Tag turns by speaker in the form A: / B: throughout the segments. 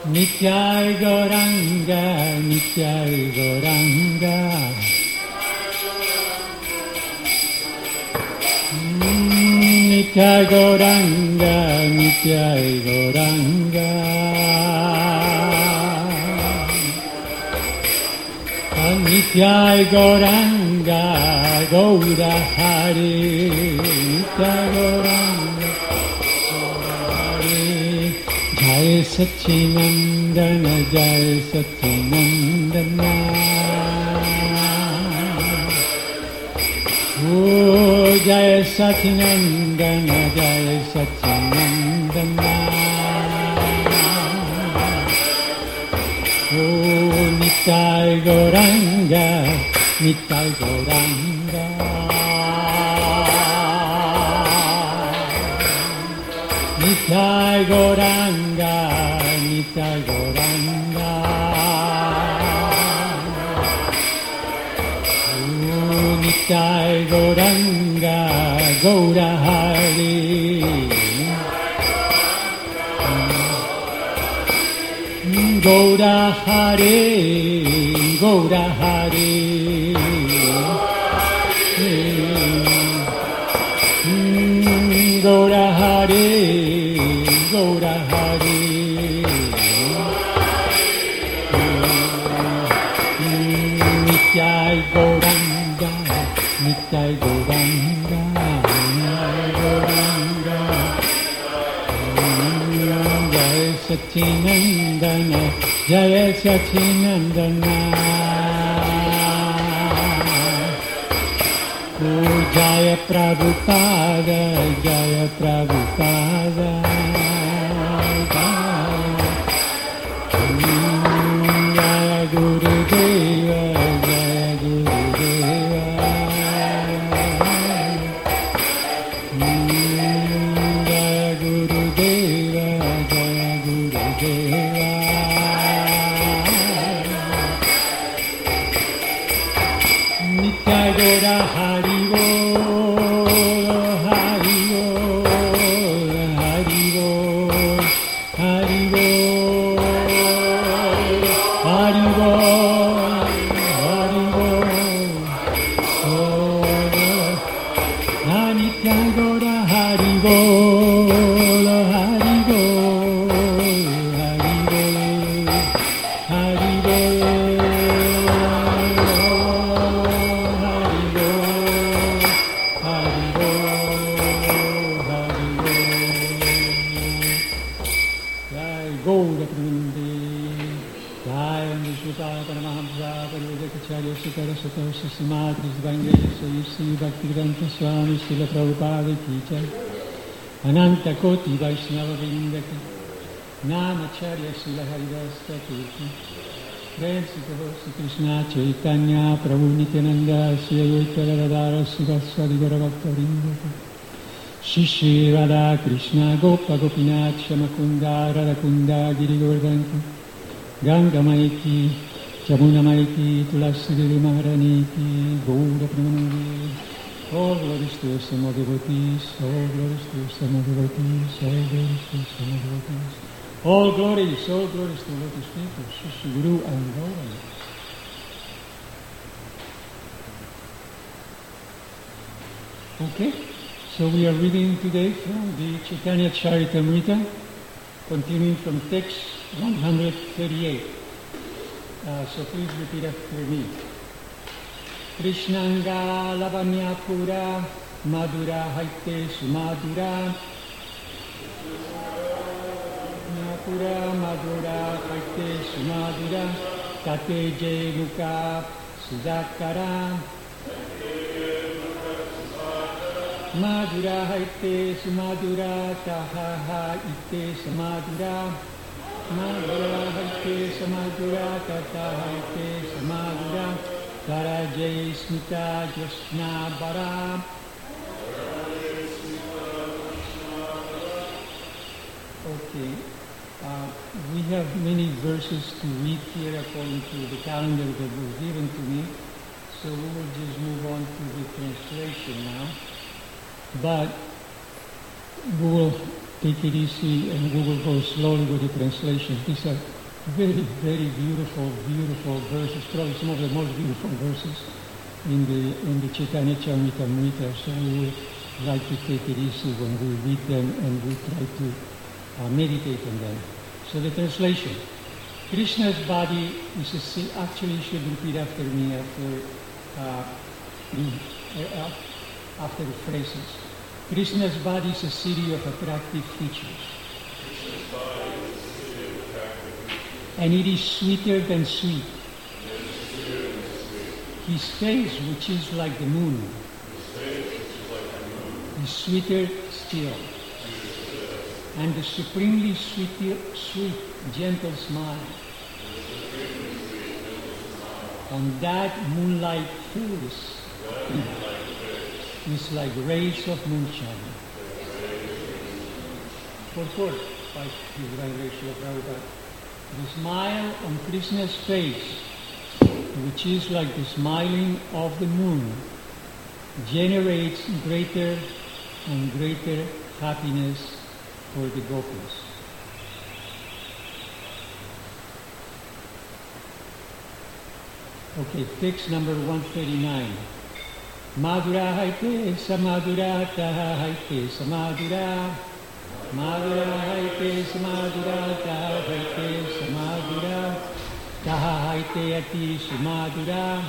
A: Nityai Gauranga, Nityai Gauranga. Nityai Gauranga, Nityai Gauranga. Nityai Gauranga, Gaura Hari. Nityai Gauranga, Gaura Hari. Jai Satchinandana, Jai Satchinandana. Oh, Jai Satchinandana, Jai Satchinandana. Oh, Nityai Gauranga, Nityai Gauranga. Nityai Gauranga, Nityai Gauranga. Oh, Nityai Gauranga, Gaura Hari. Gaura Hari, Gaura Hari. Gaura Hari, Gaura Hari. Nityai Gauranga, Nityai Gauranga, Gauranga. Jai Satchinandana, Jai Satchinandana. Oh, Jaya Prabhupada, Jaya Prabhupada. Jaya Gurudeva, Jaya Gurudeva. Jaya Gurudeva, Jaya Gurudeva. Nityai Gaura Hari Bo, Hari Bo, Hari Bo, Hari Bo, Hari Bo, Hari Bo. Oh, Nityai Gaura Hari Bo, Hari Bo, Hari Bo, Hari Bo. Bhaktivedanta Swami Srila Prabhupada Ki Jai. Ananta Koti Vaishnava Vrinda Ki. Namacharya Srila Haridasa Kirti. Prem Sri Krishna Chaitanya Prabhu Nityananda Sri Advaita Gadadhara Sivaswadi Gaurabhakta Vrinda Ki. Shri Shri Radha Krishna Gopa Gopinath Shamakunda Radhakunda Giri Govardhan Ki. Ganga Maiki Jamuna Maiki Tulasi Devi Maharani Ki. Gaura Premanandi. All glories to some of devotees, all glories to some of devotees, all glories to some of devotees. All glories to lotus people, Shri Guru and Gauranga. Okay, so we are reading today from the Chaitanya Charitamrita, continuing from text 138. So please repeat after me. Krishnanga Lavanyapura Madhura Haite Sumadura Pura Madhura Haite Sumadura Tate Jemuka Sudakara Madhura Haite Sumadura Tahaha Ite Samadura Madhura Haite Samadura Tahaha Ite Samadura Karajay Smita Jasna Bara. Okay, we have many verses to read here according to the calendar that was given to me, so we will just move on to the translation now. But we will take it easy and we will go slowly with the translation. These are very, very beautiful, beautiful verses, probably some of the most beautiful verses in the Chaitanya Charitamrita. So we would like to take it easy when we read them and we try to meditate on them. So the translation. Krishna's body is actually, you should repeat after me after the phrases. Krishna's body is a city of attractive features. And it is sweeter than sweet. His face, which is like the moon, is sweeter still. And the supremely sweet, gentle smile on that moonlight face is like rays of moonshine. Purport by His Divine Srila Prabhupada. The smile on Krishna's face, which is like the smiling of the moon, generates greater and greater happiness for the gopis. Okay, text number 139. Madhura haite samadura taha haite samadura. Madhura haite samadura taha haite samadura. Taha haite ati sumadura.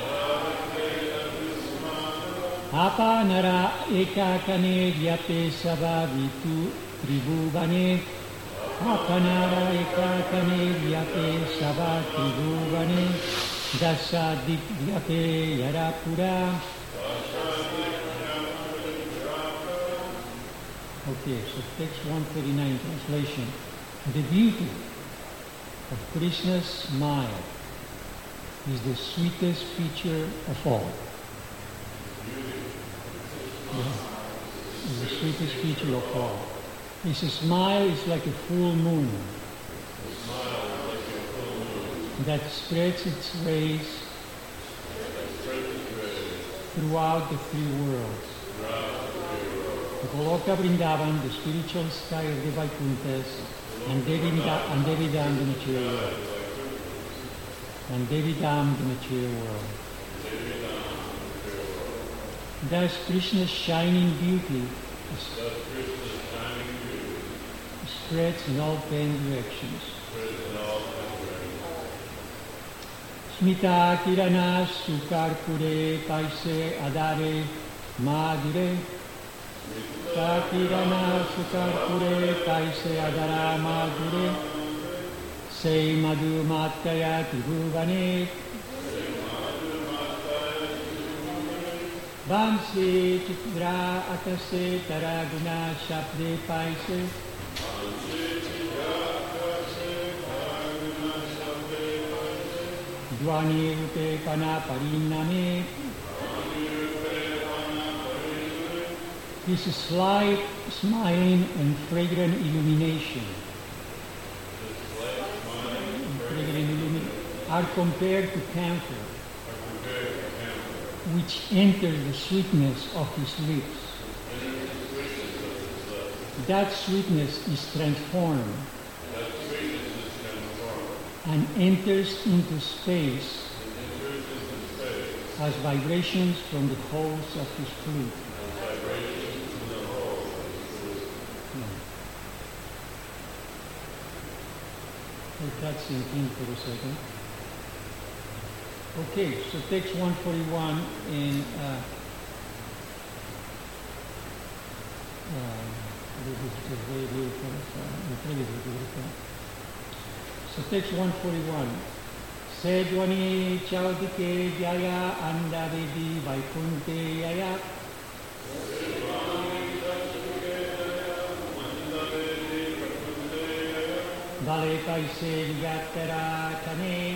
A: Apa nara ekakane vyate savavitu tribhuvane. Apa nara ekakane vyate savatribhuvane. Dasa divyate yarapura. Okay, so text 139 translation. The beauty of Krishna's smile is the sweetest feature of all. Yeah. Is the sweetest feature of all. His smile is like a full moon that spreads its rays throughout the three worlds. The Goloka Vrindavan, the spiritual sky of the Vaikunthas, and Devidam, the material world. And Devidam, the material world. Thus Krishna's shining beauty spreads in all 10 directions. Smita kirana sukarpure paise adare madure. Kirana sukarpure paise adara madure. Se madhu mataya tribhuvane. Vansi chitra akase taraguna shabde paise. Dvani rupe pana pariname. This slight, smiling and fragrant illumination are compared to camphor, which enters the sweetness of his lips. That sweetness is transformed and enters into space as vibrations from the holes of his flute. Let that sink in for a second. Okay, so text 141 in this is very beautiful, incredibly beautiful. So text 141. Sedwani chaudike jaya andavedi vaikunte yaya. Vale paise vigatara kane.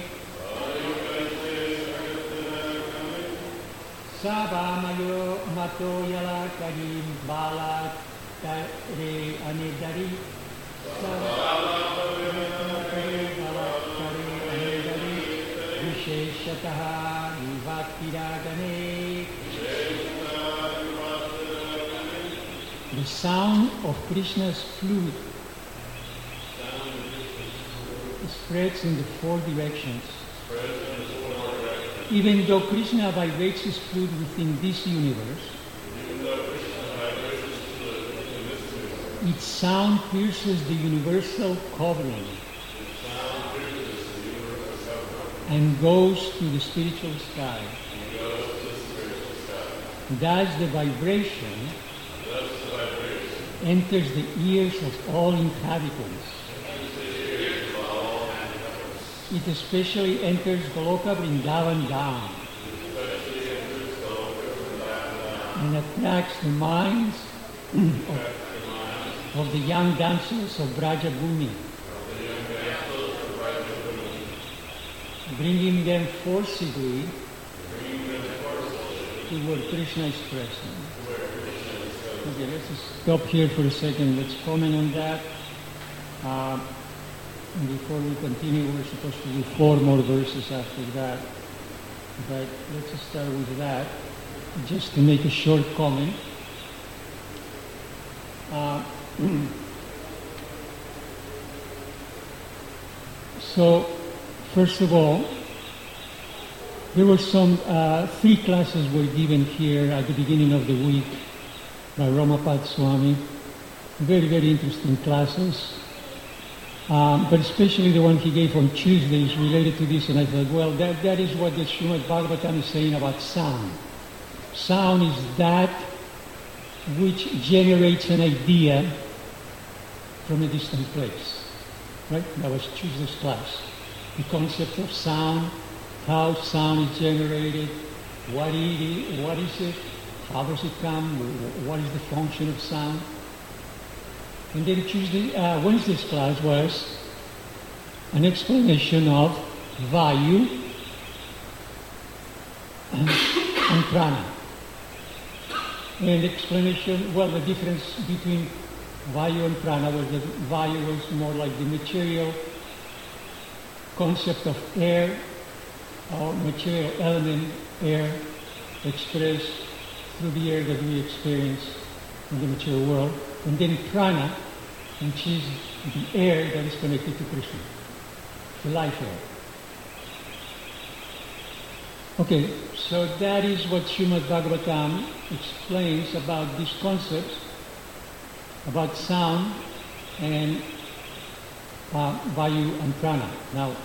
A: Sabamayo mato yala karim bala tare anedari. Visheshataha vivatiragane. The the sound of Krishna's flute spreads in the four directions. Even though Krishna vibrates his flute within this universe, its sound pierces the universal covering and goes to the spiritual sky. Thus the vibration enters the ears of all inhabitants. It especially enters Goloka Vrindavan Dham and attracts the minds of the young dancers of Braja Bhumi, bringing them forcibly to where Krishna is present. Okay, let's just stop here for a second. Let's comment on that. Before we continue, we're supposed to do 4 more verses after that. But let's just start with that, just to make a short comment. So, first of all, there were some 3 classes were given here at the beginning of the week by Ramapad Swami. Very, very interesting classes. But especially the one he gave on Tuesday is related to this, and I thought, well, that is what the Srimad Bhagavatam is saying about sound. Sound is that which generates an idea from a distant place. Right? That was Tuesday's class. The concept of sound, how sound is generated, what is it, how does it come, what is the function of sound. And then Wednesday's class was an explanation of Vayu and Prana. And explanation, well, the difference between Vayu and Prana was that Vayu was more like the material concept of air, or material element, air, expressed through the air that we experience in the material world. And then Prana, which is the air that is connected to Krishna, the life air. Okay, so that is what Srimad Bhagavatam explains about these concepts, about sound and Vayu and Prana. Now,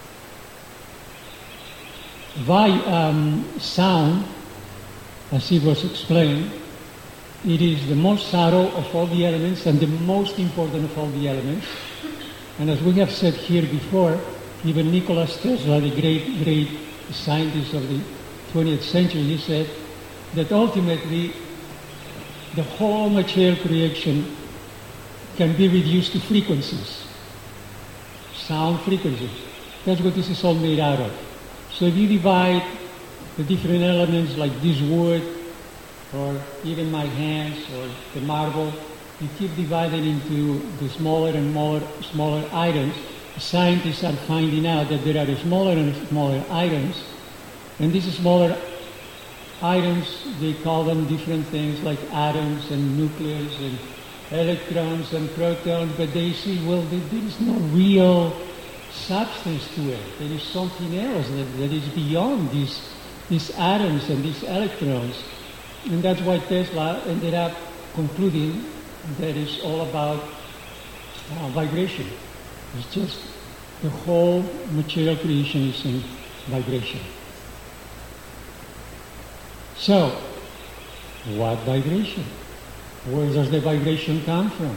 A: sound, as it was explained, it is the most subtle of all the elements and the most important of all the elements. And as we have said here before, even Nikola Tesla, the great scientist of the 20th century, he said that ultimately the whole material creation can be reduced to frequencies, sound frequencies. That's what this is all made out of. So if you divide the different elements like this wood, or even my hands, or the marble, you keep dividing into the smaller and smaller items. Scientists are finding out that there are smaller and smaller items, and these smaller items, they call them different things like atoms and nucleus and electrons and protons, but they see, well, there is no real substance to it. There is something else that is beyond these atoms and these electrons. And that's why Tesla ended up concluding that it's all about vibration. It's just the whole material creation is in vibration. So, what vibration? Where does the vibration come from?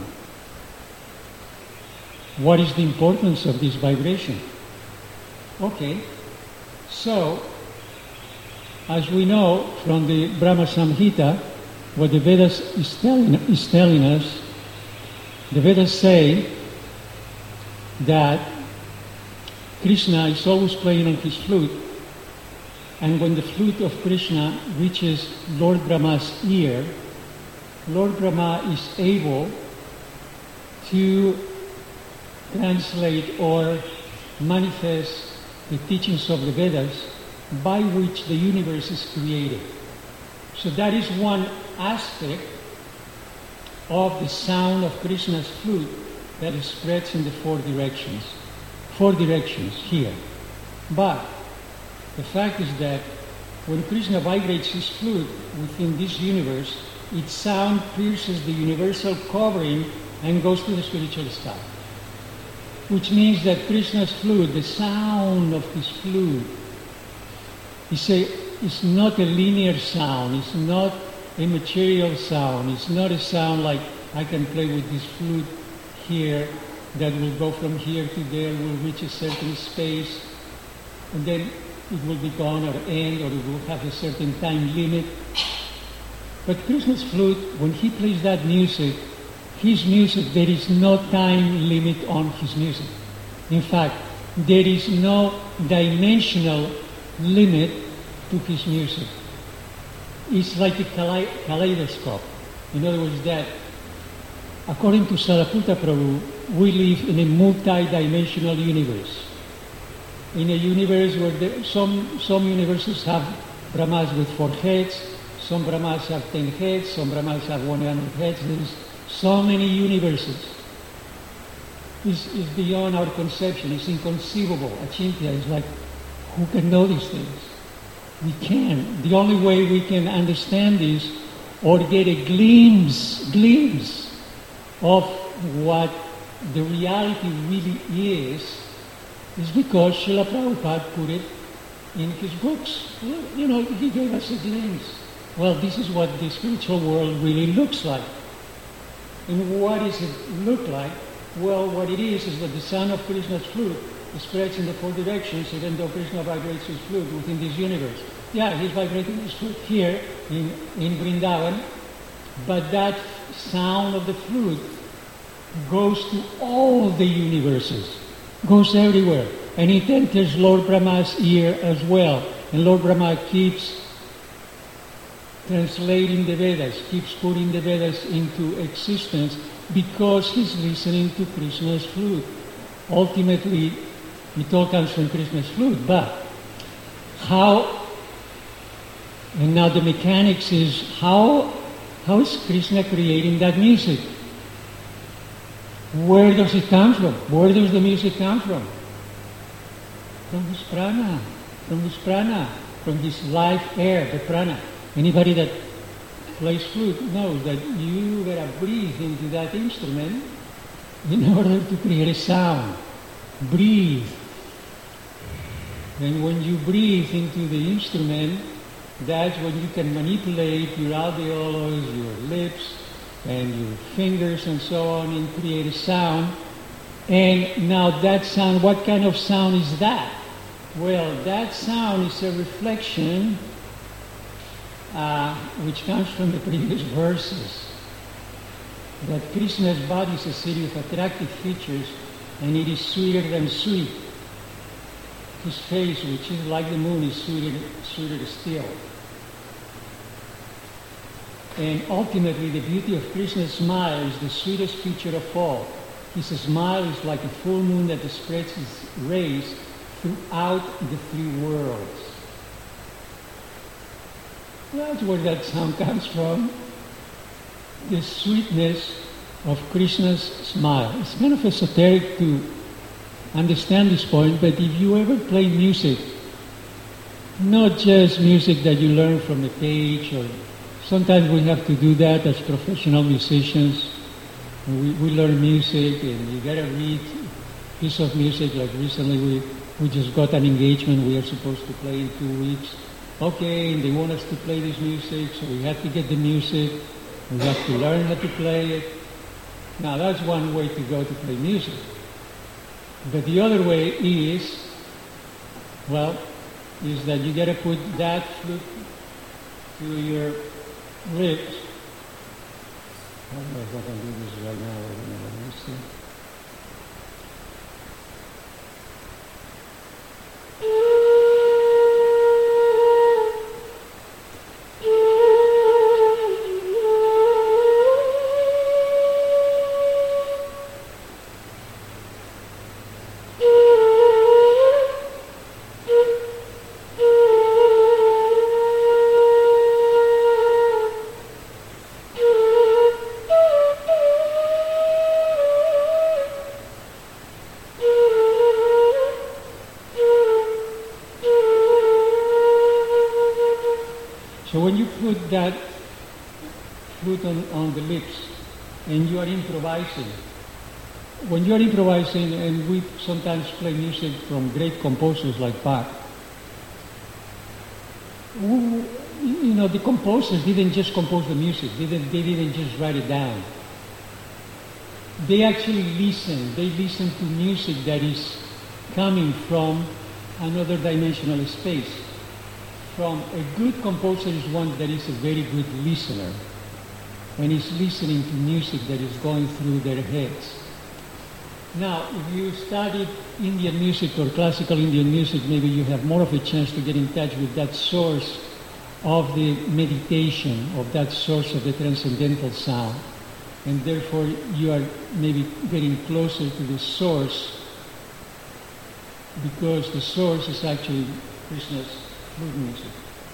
A: What is the importance of this vibration? Okay, so as we know from the Brahma Samhita, what the Vedas is telling us, the Vedas say that Krishna is always playing on his flute, and when the flute of Krishna reaches Lord Brahma's ear, Lord Brahma is able to translate or manifest the teachings of the Vedas by which the universe is created. So that is one aspect of the sound of Krishna's flute that spreads in the four directions. Four directions here. But the fact is that when Krishna vibrates his flute within this universe, its sound pierces the universal covering and goes to the spiritual sky. Which means that Krishna's flute, the sound of his flute, is not a linear sound, it's not a material sound, it's not a sound like I can play with this flute here that will go from here to there, will reach a certain space, and then it will be gone or end, or it will have a certain time limit. But Krishna's flute, when he plays that music, his music, there is no time limit on his music. In fact, there is no dimensional limit to his music. It's like a kaleidoscope. In other words, that according to Sariputta Prabhu, we live in a multi-dimensional universe. In a universe where some universes have Brahmas with 4 heads, some Brahmas have 10 heads, some Brahmas have 100 heads. There is so many universes. It's beyond our conception. It's inconceivable. Achintya is like, who can know these things? We can. The only way we can understand this or get a glimpse of what the reality really is because Srila Prabhupada put it in his books. You know, he gave us a glimpse. Well, this is what the spiritual world really looks like. And what does it look like? Well, what it is that the sound of Krishna's flute spreads in the 4 directions, even though Krishna vibrates his flute within this universe. Yeah, he's vibrating his flute here in Vrindavan, but that sound of the flute goes to all the universes, goes everywhere, and it enters Lord Brahma's ear as well. And Lord Brahma keeps translating the Vedas, keeps putting the Vedas into existence because he's listening to Krishna's flute. Ultimately, it all comes from Krishna's flute, but how, and now the mechanics is how is Krishna creating that music? Where does it come from? Where does the music come from? From his prana, from his life air, the prana. Anybody that plays flute knows that you gotta breathe into that instrument in order to create a sound. Breathe. And when you breathe into the instrument, that's when you can manipulate your alveolus, your lips, and your fingers and so on, and create a sound. And now that sound, what kind of sound is that? Well, that sound is a reflection which comes from the previous verses, that Krishna's body is a series of attractive features, and it is sweeter than sweet. His face, which is like the moon, is sweeter still. And ultimately, the beauty of Krishna's smile is the sweetest feature of all. His smile is like a full moon that spreads its rays throughout the 3 worlds. That's where that sound comes from. The sweetness of Krishna's smile. It's kind of esoteric to understand this point, but if you ever play music, not just music that you learn from a page, or sometimes we have to do that as professional musicians. We learn music, and you gotta read a piece of music. Like recently we just got an engagement we are supposed to play in 2 weeks. Okay, and they want us to play this music, so we have to get the music. We have to learn how to play it. Now that's one way to go to play music. But the other way is that you gotta put that flute to your lips. I don't know if I can do this right now. Let me see. when you put that flute on the lips and you are improvising, and we sometimes play music from great composers like Bach, the composers didn't just compose the music, they didn't just write it down. They actually listen. They listen to music that is coming from another dimensional space. A good composer is one that is a very good listener, and is listening to music that is going through their heads. Now, if you studied Indian music or classical Indian music, maybe you have more of a chance to get in touch with that source of the meditation, of that source of the transcendental sound. And therefore, you are maybe getting closer to the source, because the source is actually Krishna's flute music.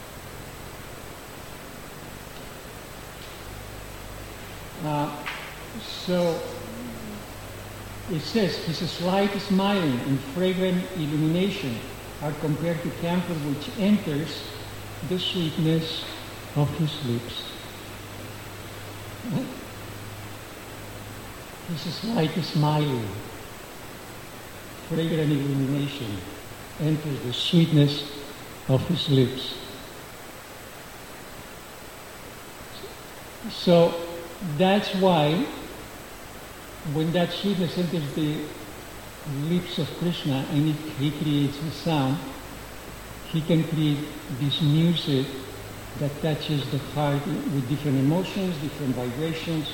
A: So it says, his slight smiling and fragrant illumination are compared to camphor which enters the sweetness of his lips. His slight smiling, fragrant illumination enters the sweetness of his lips. So that's why when that sweetness enters the lips of Krishna and he creates a sound, he can create this music that touches the heart with different emotions, different vibrations,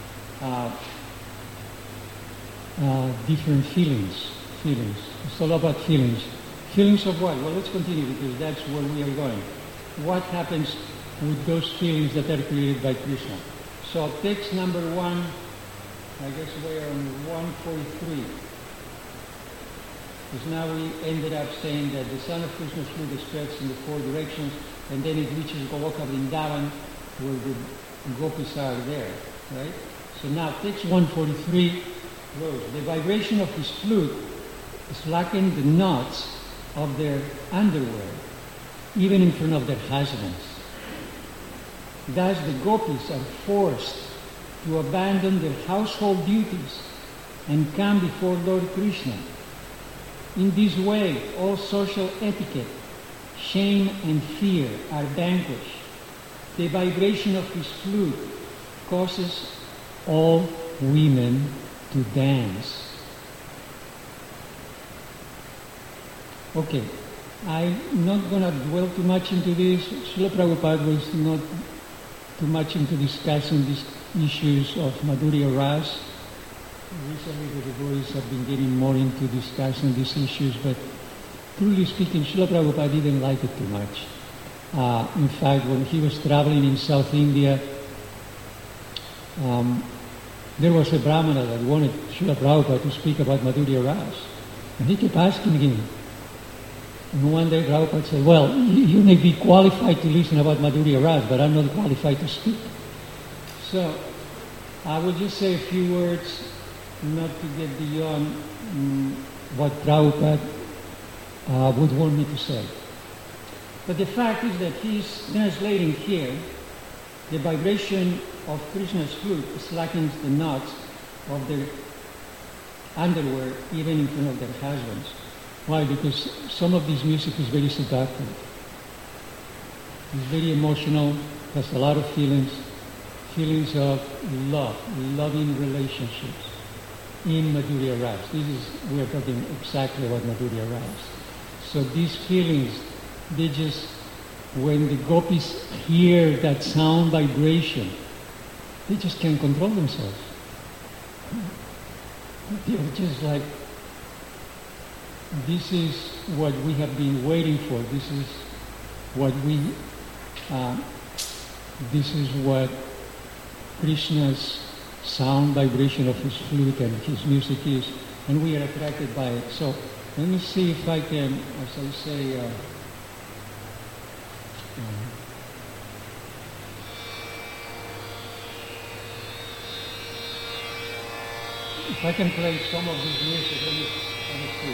A: different feelings. It's all about feelings. Feelings of what? Well, let's continue, because that's where we are going. What happens with those feelings that are created by Krishna? So text number 1, I guess we're on 143. Because now we ended up saying that the sound of Krishna's flute spreads in the 4 directions, and then it reaches Goloka Vrindavan, where the gopis are there, right? So now text 143 goes, the vibration of his flute slackened the knots of their underwear, even in front of their husbands. Thus the gopis are forced to abandon their household duties and come before Lord Krishna. In this way, all social etiquette, shame and fear are vanquished. The vibration of his flute causes all women to dance. Okay, I'm not going to dwell too much into this. Srila Prabhupada was not too much into discussing these issues of Madhurya Ras. Recently the devotees have been getting more into discussing these issues, but truly speaking, Srila Prabhupada didn't like it too much. In fact, when he was traveling in South India, there was a Brahmana that wanted Srila Prabhupada to speak about Madhurya Ras. And he kept asking him. And one day Prabhupada said, well, you may be qualified to listen about Madhurya Ras, but I'm not qualified to speak. So I will just say a few words, not to get beyond what Prabhupada would want me to say. But the fact is that he's translating here, the vibration of Krishna's flute slackens the knots of their underwear, even in front of their husbands. Why? Because some of this music is very seductive. It's very emotional, has a lot of feelings of love, loving relationships in Madhurya Ras. We are talking exactly about Madhurya Ras. So these feelings, when the gopis hear that sound vibration, they just can't control themselves. They're just like, this is what we have been waiting for. This is what Krishna's sound vibration of his flute and his music is, and we are attracted by it. So let me see if I can, as I say, if I can play some of this music, let me see.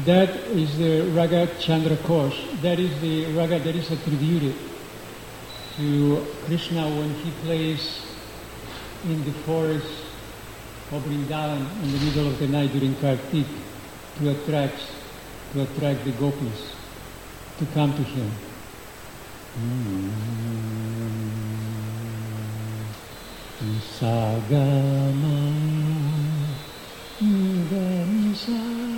A: That is the Raga Chandra Kosh. That is the raga that is attributed to Krishna when he plays in the forest of Vrindavan in the middle of the night during Kartik to attract the gopis to come to him. Sagama Gamsa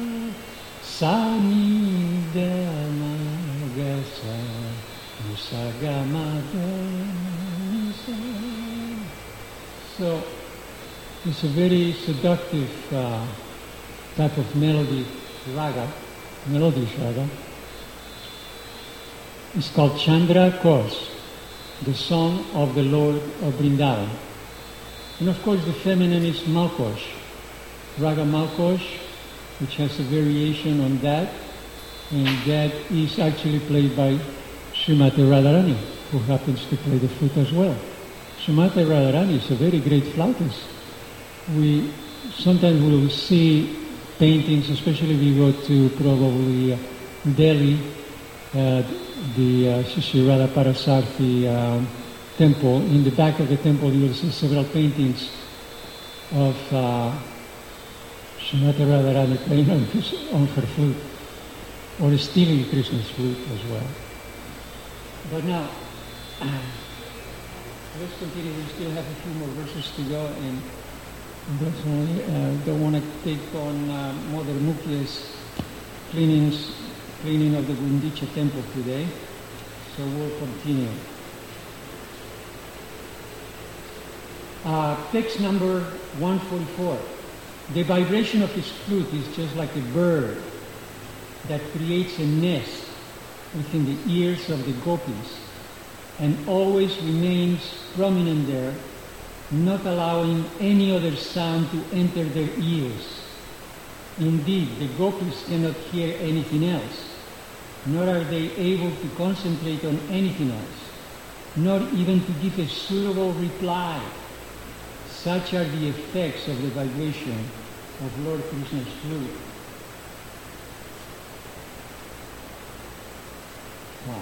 A: Sani Dama Gasa Sagama Gamsa. So it's a very seductive type of melodic raga. It's called Chandra Kosh, the song of the Lord of Vrindavan. And of course the feminine is Malkosh, Raga Malkosh, which has a variation on that, and that is actually played by Srimati Radharani, who happens to play the flute as well. Srimati Radharani is a very great flautist. We sometimes will see paintings, especially if we go to probably Delhi, the Shri Radha Parasarthi temple. In the back of the temple you will see several paintings of Srimati Radharani playing on her flute, or stealing Krishna's flute as well. But now, let's continue. We still have a few more verses to go, and don't want to take on Mother Mukya's cleaning of the Gundicha temple today, so we'll continue. Text number 144. The vibration of his flute is just like a bird that creates a nest within the ears of the gopis and always remains prominent there, not allowing any other sound to enter their ears. Indeed, the gopis cannot hear anything else, nor are they able to concentrate on anything else, nor even to give a suitable reply. Such are the effects of the vibration of Lord Krishna's flute. Wow.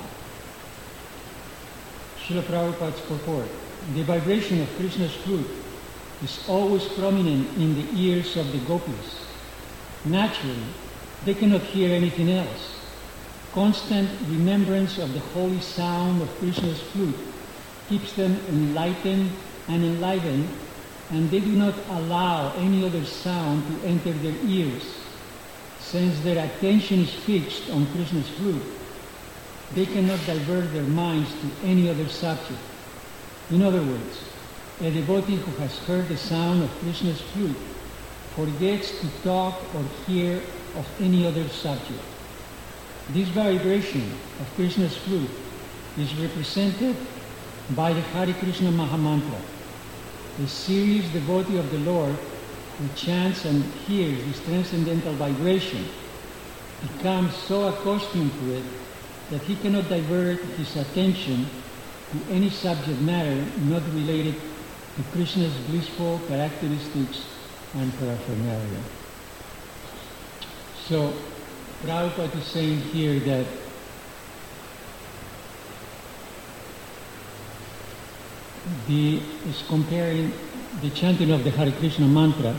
A: Srila Prabhupada's purport. The vibration of Krishna's flute is always prominent in the ears of the gopis. Naturally, they cannot hear anything else. Constant remembrance of the holy sound of Krishna's flute keeps them enlightened and enlivened, and they do not allow any other sound to enter their ears. Since their attention is fixed on Krishna's flute, they cannot divert their minds to any other subject. In other words, a devotee who has heard the sound of Krishna's flute forgets to talk or hear of any other subject. This vibration of Krishna's flute is represented by the Hare Krishna Mahamantra. A serious devotee of the Lord who chants and hears this transcendental vibration becomes so accustomed to it that he cannot divert his attention to any subject matter not related to Krishna's blissful characteristics and paraphernalia. So, Prabhupada is saying here that is comparing the chanting of the Hare Krishna mantra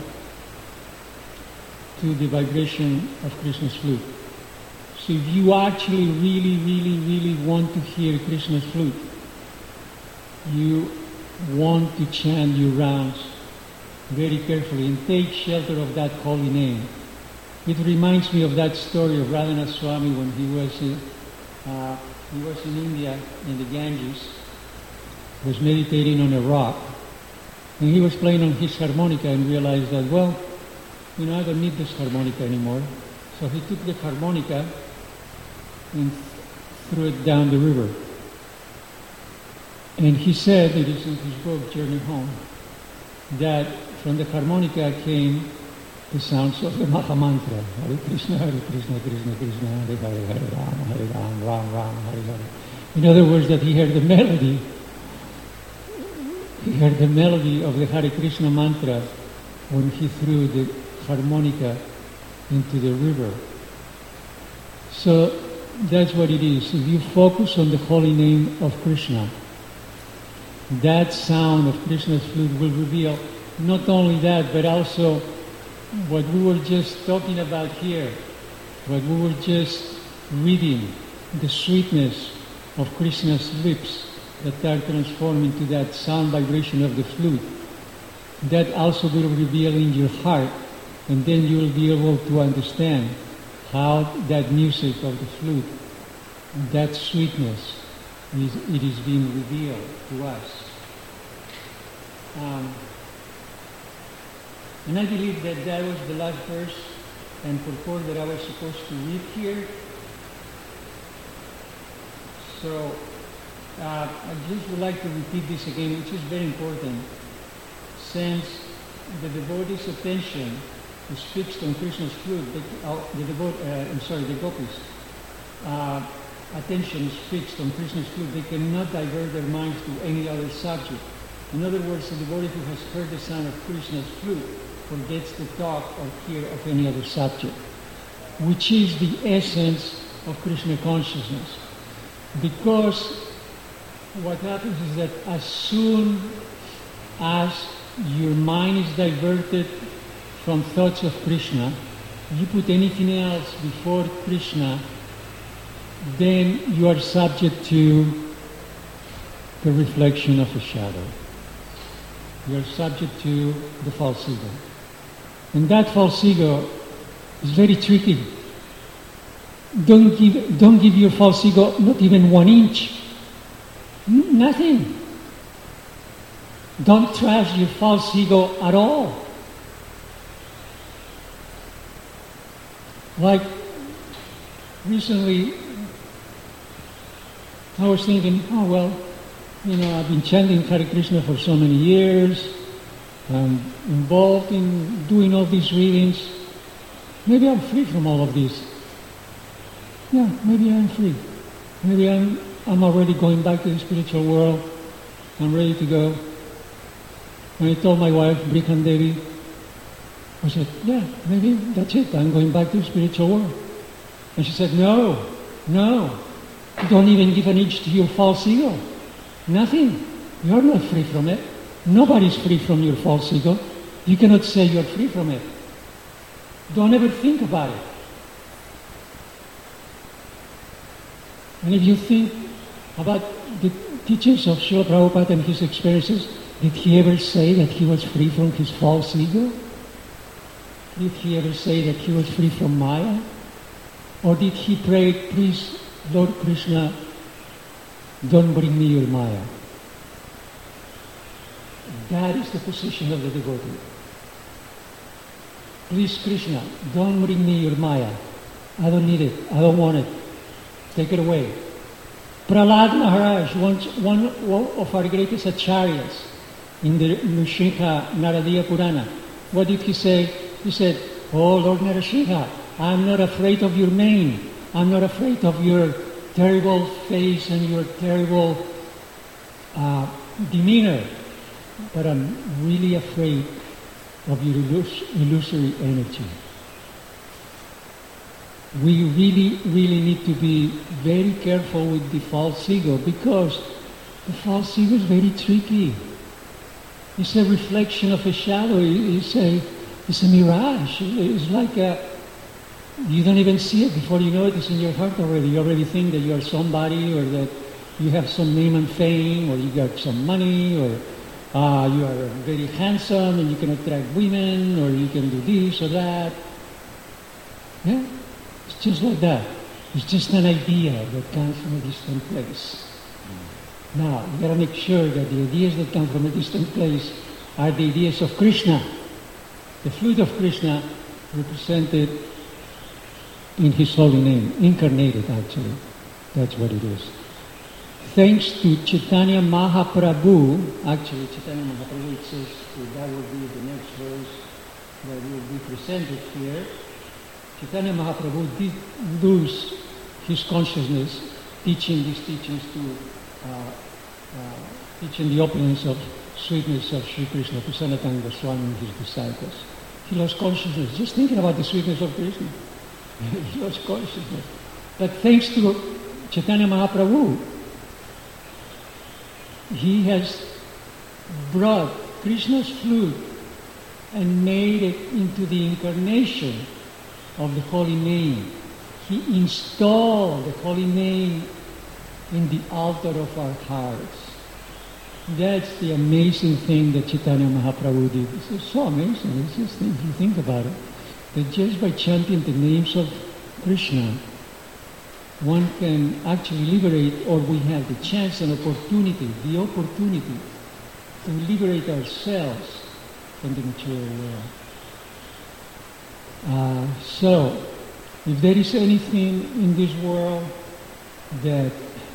A: to the vibration of Krishna's flute. So if you actually really want to hear Krishna's flute, you want to chant your rounds very carefully and take shelter of that holy name. It reminds me of that story of Radhanath Swami when he was in India in the Ganges, was meditating on a rock, and he was playing on his harmonica and realized that, well, I don't need this harmonica anymore. So he took the harmonica and threw it down the river. And he said, it is in his book, Journey Home, that from the harmonica came the sounds of the Mahamantra. Hare Krishna, Krishna, Krishna, Hare Hare, Hare Rama, Hare Rama, Ram Ram, Hare Hare. In other words, that he heard the melody. He heard the melody of the Hare Krishna mantra when he threw the harmonica into the river. So that's what it is. If you focus on the holy name of Krishna, that sound of Krishna's flute will reveal not only that, but also what we were just talking about here, what we were just reading, the sweetness of Krishna's lips that are transformed into that sound vibration of the flute. That also will reveal in your heart, and then you will be able to understand how that music of the flute, that sweetness, it is being revealed to us. And I believe that that was the last verse and purport that I was supposed to read here. So I just would like to repeat this again, which is very important. Since the devotee's attention is fixed on Krishna's flute, the gopis' attention is fixed on Krishna's flute, they cannot divert their minds to any other subject. In other words, the devotee who has heard the sound of Krishna's flute forgets to talk or hear of any other subject, which is the essence of Krishna consciousness. Because what happens is that as soon as your mind is diverted from thoughts of Krishna, you put anything else before Krishna, then you are subject to the reflection of a shadow. You are subject to the false ego. And that false ego is very tricky. Don't give your false ego not even 1 inch. Nothing. Don't trust your false ego at all. Like recently, I was thinking, I've been chanting Hare Krishna for so many years. I'm involved in doing all these readings. Maybe I'm free from all of this. Yeah, maybe I'm free. Maybe I'm already going back to the spiritual world. I'm ready to go. And I told my wife, Brikhan Devi, I said, yeah, maybe that's it. I'm going back to the spiritual world. And she said, no. Don't even give an inch to your false ego. Nothing. You're not free from it. Nobody's free from your false ego. You cannot say you're free from it. Don't ever think about it. And if you think about the teachings of Srila Prabhupada and his experiences, did he ever say that he was free from his false ego? Did he ever say that he was free from Maya? Or did he pray, please, Lord Krishna, don't bring me your Maya? That is the position of the devotee. Please, Krishna, don't bring me your Maya. I don't need it. I don't want it. Take it away. Prahlad Maharaj, one of our greatest acharyas in the Nrsimha Naradiya Purana, what did he say? He said, oh Lord Nrsimha, I'm not afraid of your mane. I'm not afraid of your terrible face and your terrible demeanor, but I'm really afraid of your illusory energy. We really need to be very careful with the false ego, because the false ego is very tricky. It's a reflection of a shadow. It's a mirage. It's like you don't even see it before you know it. It's in your heart already. You already think that you are somebody, or that you have some name and fame, or you got some money, or you are very handsome and you can attract women, or you can do this or that. Yeah? It's just like that. It's just an idea that comes from a distant place. Now, you gotta make sure that the ideas that come from a distant place are the ideas of Krishna. The flute of Krishna represented in his holy name, incarnated actually. That's what it is. Thanks to Chaitanya Mahaprabhu, actually Chaitanya Mahaprabhu, it says that will be the next verse that will be presented here. Chaitanya Mahaprabhu did lose his consciousness teaching these teachings teaching the opulence of sweetness of Sri Krishna to Sanatana Goswami and his disciples. He lost consciousness just thinking about the sweetness of Krishna. He lost consciousness. But thanks to Chaitanya Mahaprabhu, he has brought Krishna's flute and made it into the incarnation of the holy name. He installed the holy name in the altar of our hearts. That's the amazing thing that Chaitanya Mahaprabhu did. It's so amazing. It's just, if you think about it, that just by chanting the names of Krishna, one can actually liberate, or we have the chance and opportunity, the opportunity to liberate ourselves from the material world. So, if there is anything in this world that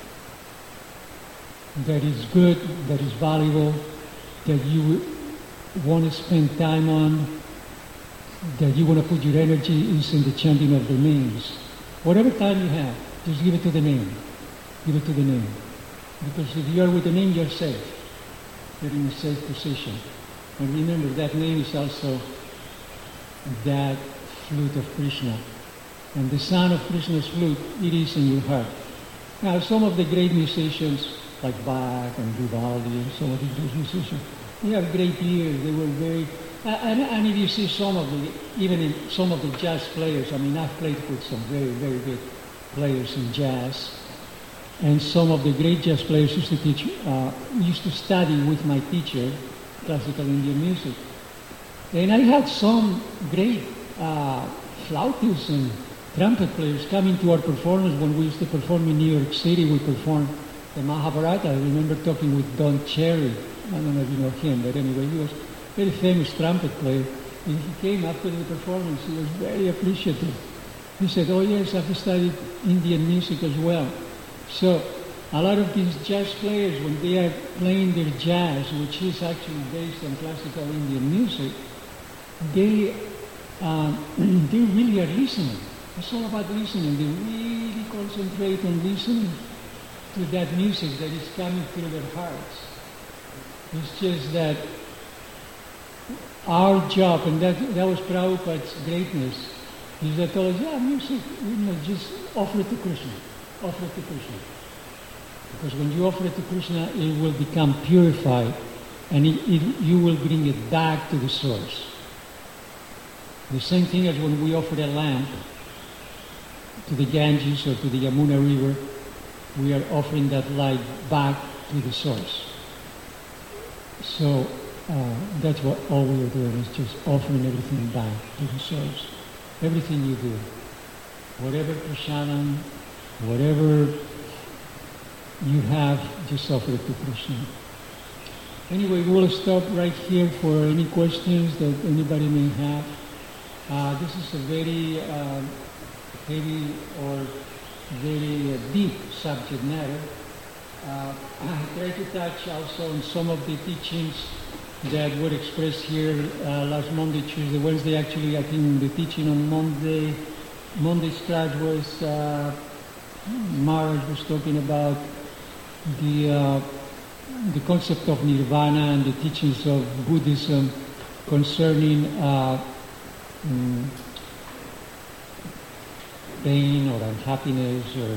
A: is good, that is valuable, that you want to spend time on, that you want to put your energy is in the chanting of the names. Whatever time you have, just give it to the name. Give it to the name. Because if you are with the name, you're safe. You're in a safe position. And remember, that name is also that flute of Krishna. And the sound of Krishna's flute, it is in your heart. Now, some of the great musicians, like Bach and Vivaldi and some of these musicians, they have great ears. They were very... And if you see some of the, even in some of the jazz players, I mean, I've played with some very, very good players in jazz. And some of the great jazz players used to study with my teacher, classical Indian music. And I had some great flautists and trumpet players coming to our performance when we used to perform in New York City. We performed the Mahabharata. I remember talking with Don Cherry. I don't know if you know him, but anyway, he was a very famous trumpet player. And he came after the performance. He was very appreciative. He said, "Oh yes, I've studied Indian music as well." So a lot of these jazz players, when they are playing their jazz, which is actually based on classical Indian music, they really are listening. It's all about listening. They really concentrate on listening to that music that is coming through their hearts. It's just that our job, and that was Prabhupada's greatness, is that told us, music, just offer it to Krishna. Offer it to Krishna. Because when you offer it to Krishna, it will become purified, and you will bring it back to the source. The same thing as when we offer a lamp to the Ganges or to the Yamuna River, we are offering that light back to the source. So that's what all we are doing, is just offering everything back to the source. Everything you do, whatever prasadam, whatever you have, just offer it to Krishna. Anyway, we'll stop right here for any questions that anybody may have. This is a very heavy or very deep subject matter. I try to touch also on some of the teachings that were expressed here last Monday, Tuesday, Wednesday. Actually, I think the teaching on Monday's class was Maharaj was talking about the concept of nirvana and the teachings of Buddhism concerning pain or unhappiness, or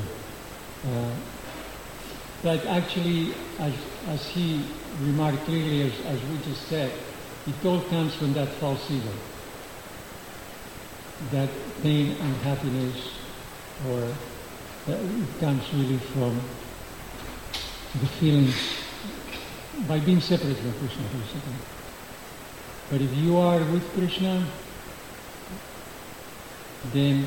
A: but actually, as he remarked clearly, as we just said, it all comes from that false ego. That pain and happiness, or it comes really from the feelings by being separate from Krishna, basically. But if you are with Krishna, then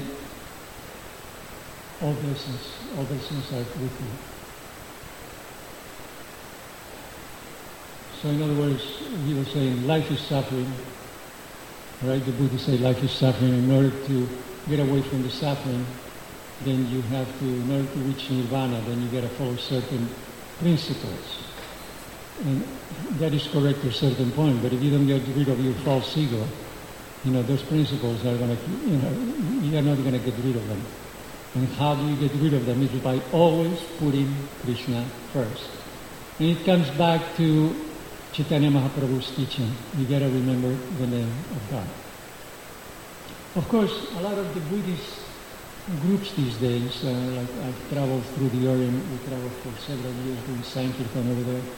A: all blessings are with you. So in other words, he was saying life is suffering, right? The Buddha said life is suffering. In order to get away from the suffering, then you have to, in order to reach nirvana, then you got to follow certain principles. And that is correct to a certain point, but if you don't get rid of your false ego, those principles are going to, you're not going to get rid of them. And how do you get rid of them? It's by always putting Krishna first. And it comes back to Chaitanya Mahaprabhu's teaching. You got to remember the name of God. Of course, a lot of the Buddhists groups these days. Like I've traveled through the Orient. We traveled for several years doing Sankirtan over there.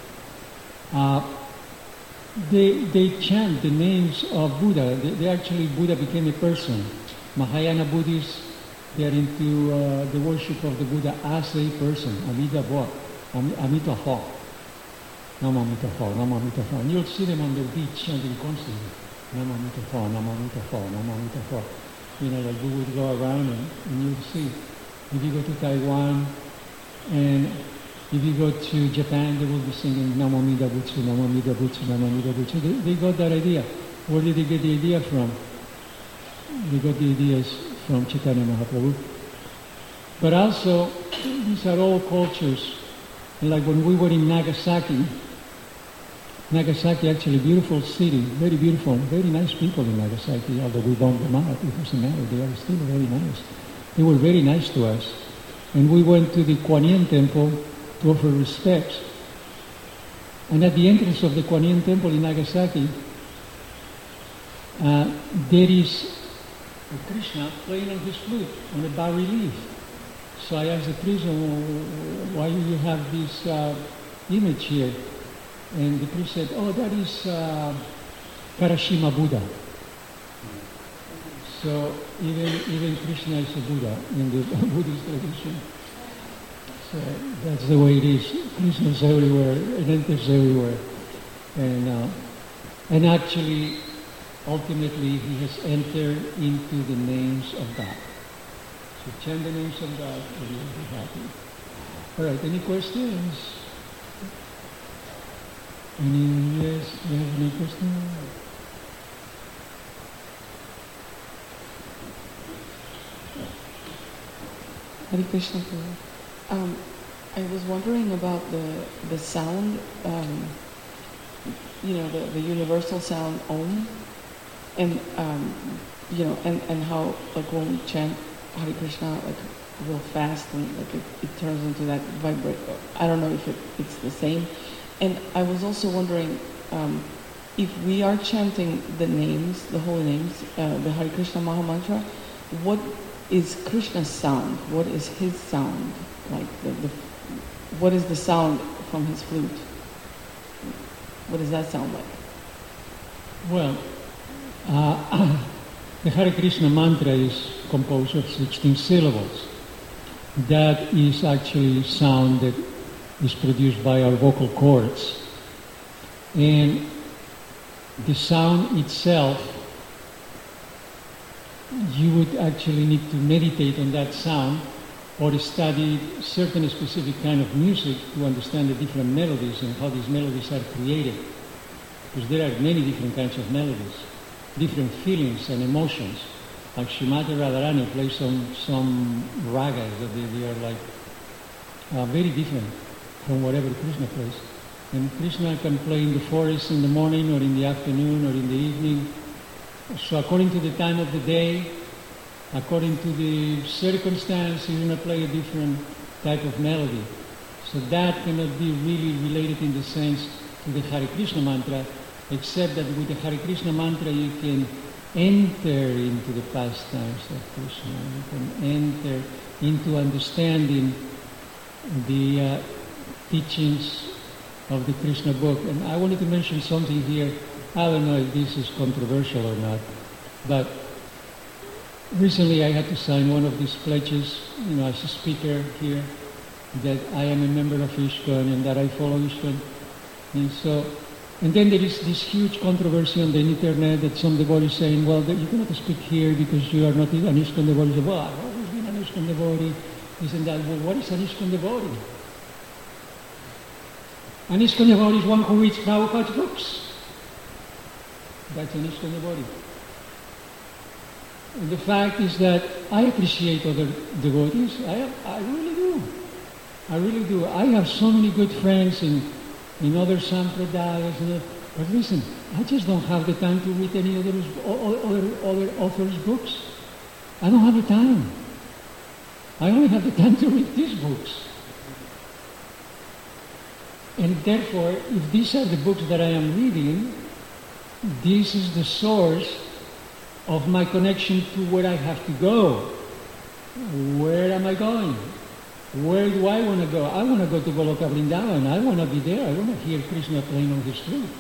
A: They chant the names of Buddha. They actually, Buddha became a person. Mahayana Buddhists, they are into the worship of the Buddha as a person. Amitabha, Amitaha. Namo Amitaha, Namo Amitaha. And you'll see them on the beach chanting constantly. Namo Amitaha, Namo Amitaha, Namo Amitaha. You know, like we would go around and you'll see. If you go to Taiwan and if you go to Japan, they will be singing Namo Amida Butsu, Namo Amida Butsu, Namo Amida Butsu. They got that idea. Where did they get the idea from? They got the ideas from Chaitanya Mahaprabhu. But also, these are all cultures. Like when we were in Nagasaki actually beautiful city, very beautiful, very nice people in Nagasaki, although we bombed them out, it doesn't matter, they are still very nice. They were very nice to us. And we went to the Kuan Yin temple to offer respects. And at the entrance of the Kuan Yin temple in Nagasaki, there is a Krishna playing on his flute, on a bas relief. So I asked the priest, why do you have this image here? And the priest said, oh, that is Karashima Buddha. So even Krishna is a Buddha in the Buddhist tradition. So that's the way it is. Krishna is everywhere, it enters everywhere. And actually, ultimately, he has entered into the names of God. So chant the names of God and you'll be happy. All right, any questions? Yes, do you have any questions?
B: Hare Krishna. I was wondering about the sound, the universal sound Om, and and how like when we chant Hare Krishna like real fast and like it turns into that vibrate. I don't know if it's the same. And I was also wondering if we are chanting the names, the holy names, the Hare Krishna Maha Mantra, what is Krishna's sound? What is his sound? Like what is the sound from his flute? What does that sound like?
A: Well, the Hare Krishna mantra is composed of 16 syllables. That is actually sound that is produced by our vocal cords. And the sound itself, you would actually need to meditate on that sound or study certain specific kind of music to understand the different melodies and how these melodies are created. Because there are many different kinds of melodies, different feelings and emotions. Like Srimati Radharani plays some ragas that they are like very different from whatever Krishna plays. And Krishna can play in the forest in the morning or in the afternoon or in the evening. So according to the time of the day, according to the circumstance, he's going to play a different type of melody. So that cannot be really related in the sense to the Hare Krishna mantra, except that with the Hare Krishna mantra you can enter into the pastimes of Krishna. You can enter into understanding the teachings of the Krishna book. And I wanted to mention something here. I don't know if this is controversial or not, but recently I had to sign one of these pledges, as a speaker here, that I am a member of ISKCON and that I follow ISKCON. And then there is this huge controversy on the internet that some devotees saying, well, you cannot speak here because you are not an ISKCON devotee. Well, I've always been an ISKCON devotee, this and that. Well, what is an ISKCON devotee? An ISKCON devotee is one who reads Prabhupada's books. That's an ISKCON devotee. And the fact is that I appreciate other devotees. I really do. I really do. I have so many good friends in other sampradayas. But listen, I just don't have the time to read any other authors' books. I don't have the time. I only have the time to read these books. And therefore, if these are the books that I am reading, this is the source of my connection to where I have to go. where am I going? Where do I want to go? I want to go to Goloka Vrindavan. I want to be there. I want to hear Krishna playing on his flute.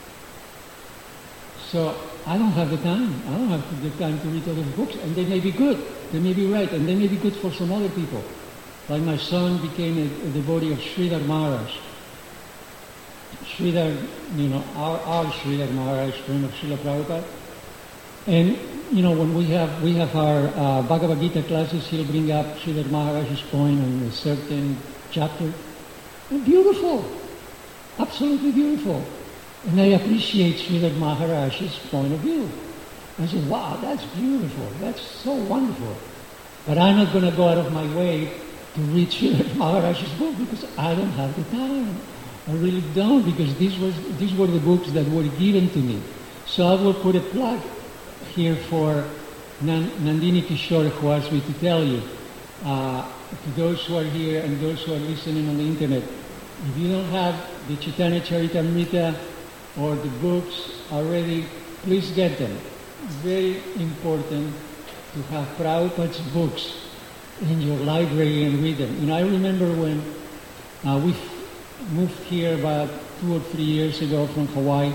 A: So I don't have the time. I don't have the time to read other books. And they may be good. They may be right. And they may be good for some other people. Like my son became a devotee of Sridhar Maharaj. Sridhar, our Sridhar Maharaj, friend of Srila Prabhupada. And, when we have our Bhagavad Gita classes, he'll bring up Sridhar Maharaj's point on a certain chapter. And beautiful. Absolutely beautiful. And I appreciate Sridhar Maharaj's point of view. I said, wow, that's beautiful. That's so wonderful. But I'm not going to go out of my way to read Sridhar Maharaj's book because I don't have the time. I really don't, because these were the books that were given to me. So I will put a plug here for Nandini Kishore, who asked me to tell you, to those who are here and those who are listening on the internet, if you don't have the Chaitanya Charitamrita or the books already, please get them. Very important to have Prabhupada's books in your library and read them. I remember when we moved here about 2 or 3 years ago from Hawaii,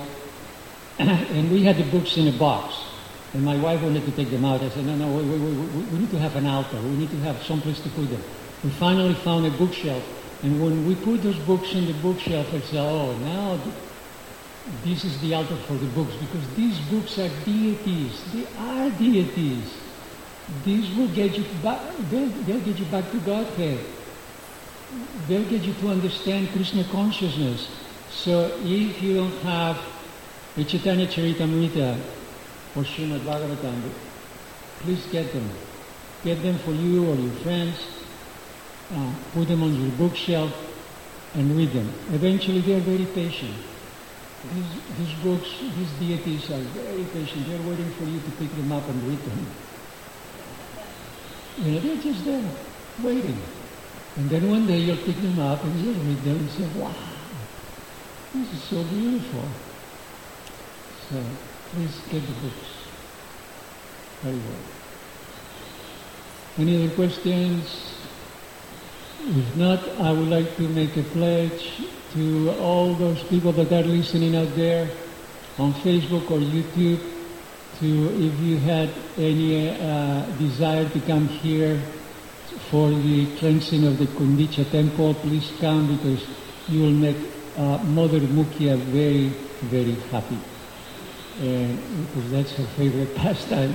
A: and we had the books in a box. And my wife wanted to take them out. I said, no, we need to have an altar. We need to have some place to put them. We finally found a bookshelf. And when we put those books in the bookshelf, I said, oh, now this is the altar for the books, because these books are deities. They are deities. These will get you back, they'll get you back to Godhead. They'll get you to understand Krishna consciousness. So if you don't have a Chaitanya Charitamrita or Srimad Bhagavatam, please get them. Get them for you or your friends. Put them on your bookshelf and read them. Eventually they are very patient. These books, these deities are very patient. They're waiting for you to pick them up and read them. They're just there, waiting. And then one day you'll pick them up and you'll read them and say, wow, this is so beautiful. So please get the books. Very well. Any other questions? If not, I would like to make a pledge to all those people that are listening out there on Facebook or YouTube, if you had any desire to come here for the cleansing of the Kundicha temple, please come, because you will make Mother Mukhya very, very happy. Because that's her favorite pastime.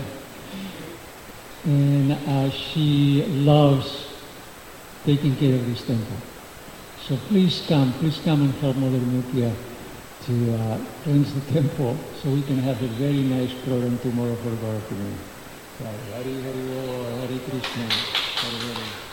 A: And she loves taking care of this temple. So please come and help Mother Mukhya to cleanse the temple, so we can have a very nice program tomorrow for Gaurav. Hari Hari Hare Krishna. Hare Hare.